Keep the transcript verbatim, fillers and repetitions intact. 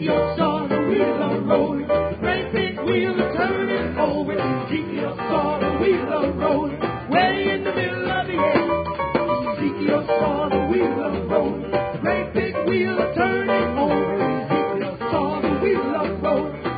Ezekiel saw the wheel a rolling, great big wheel a turning over. Ezekiel saw the wheel a rolling, way in the middle of the air. Ezekiel saw the wheel a rolling, great big wheel a turning over. Ezekiel saw the wheel a rolling,